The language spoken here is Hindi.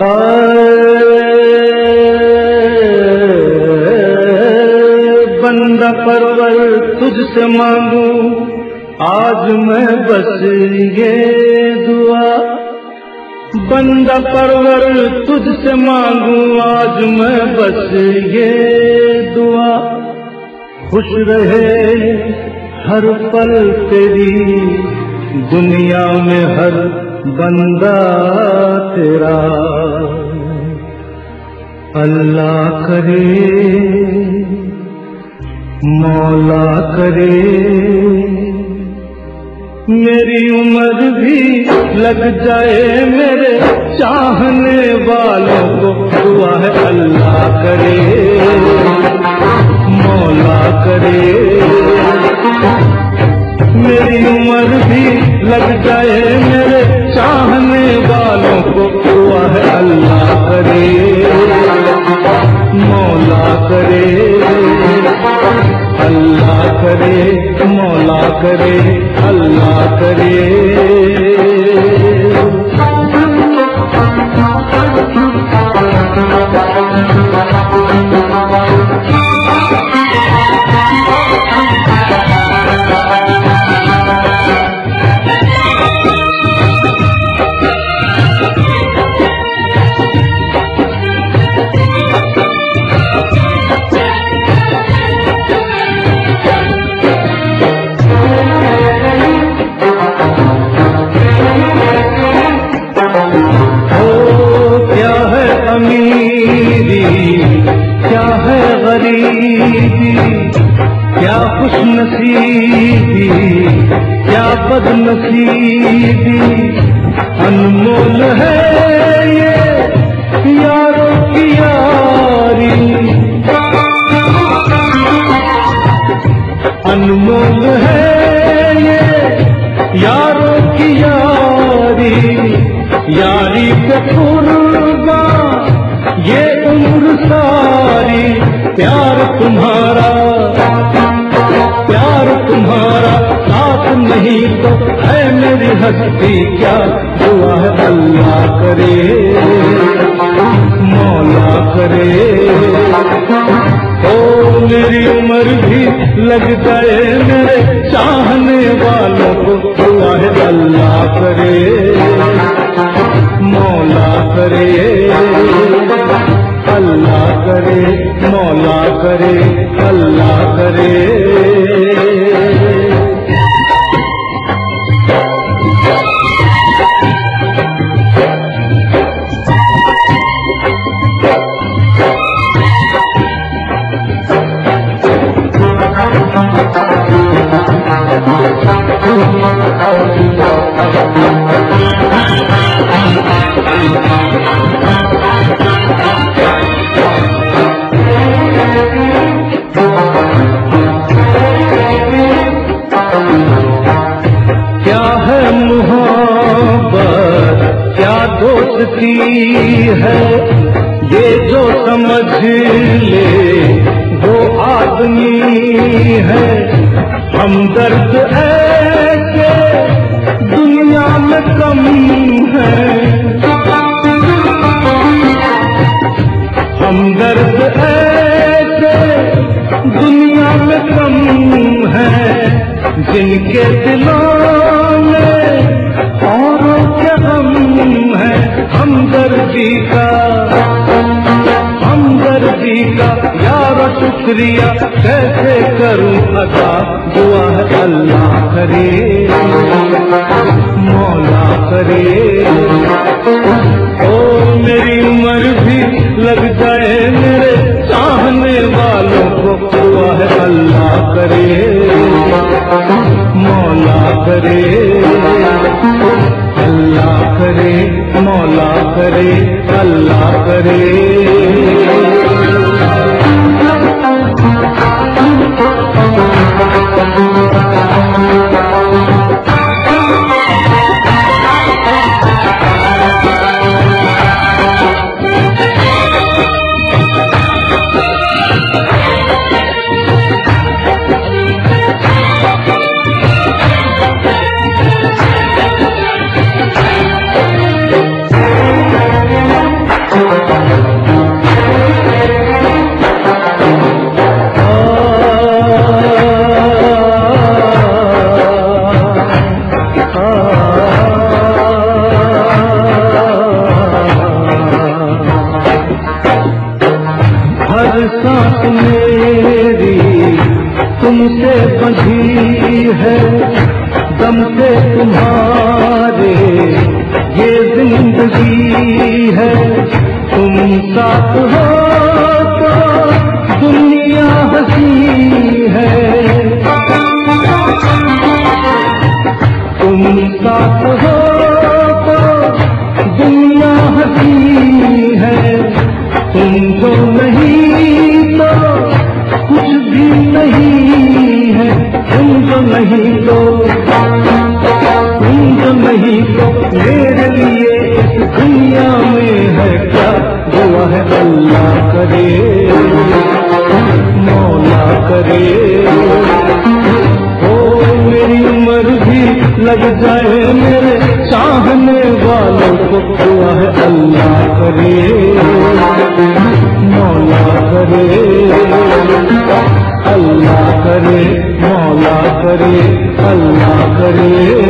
बंदा परवर तुझसे मांगू आज मैं बस ये दुआ, बंदा परवर तुझसे मांगू आज मैं बस ये दुआ। खुश रहे हर पल तेरी दुनिया में हर बंदा तेरा, अल्लाह करे मौला करे मेरी उम्र भी लग जाए मेरे चाहने वालों को दुआ है। अल्लाह करे मौला करे मेरी उम्र भी लग जाए मेरे चाहने वालों को दुआ है। अल्लाह करे मौला करे, अल्लाह करे मौला करे, अल्लाह करे। क्या खुशनसीबी क्या बदनसीबी, अनमोल है ये यारों की यारी, अनमोल है ये यारों की यारी। यारी पे कुर्बान ये उम्र सारी, प्यार तुम्हारा साथ नहीं तो है मेरी हस्ती क्या दुआ है। अल्लाह करे मौला करे ओ मेरी उम्र भी लग जाए मेरे चाहने वालों को दुआ है। अल्लाह करे मौला करे, अल्लाह करे मौला करे, अल्लाह करे। दोस्ती है ये जो समझ ले वो आदमी है, हमदर्द ऐसे दुनिया में कम है, हमदर्द ऐसे दुनिया में कम है, जिनके दिलों में औरों के गम है। हमदर्दी का यार शुक्रिया कैसे करूं अदा दुआ है। अल्लाह करे मौला करे ओ मेरी उम्र भी लग जाए मेरे चाहने वालों को दुआ है। अल्लाह करे मौला करे, अल्लाह करे मौला करे, अल्लाह करे। सांस मेरी तुमसे बंधी है, दम से तुम्हारे ये जिंदगी है। तुम साथ हो तो दुनिया हंसी है, तुम साथ हो तो दुनिया हंसी है। तुम जो नहीं तो कुछ भी नहीं है, तुम जो नहीं तो मेरे लिए इस दुनिया में है क्या। दुआ है अल्लाह करे, मौला करे, ओ मेरी उम्र भी लग जाए मेरे चाहने वालों को। दुआ है अल्लाह करे, मौला करे, अल्लाह करे, मौला करे, अल्लाह करे।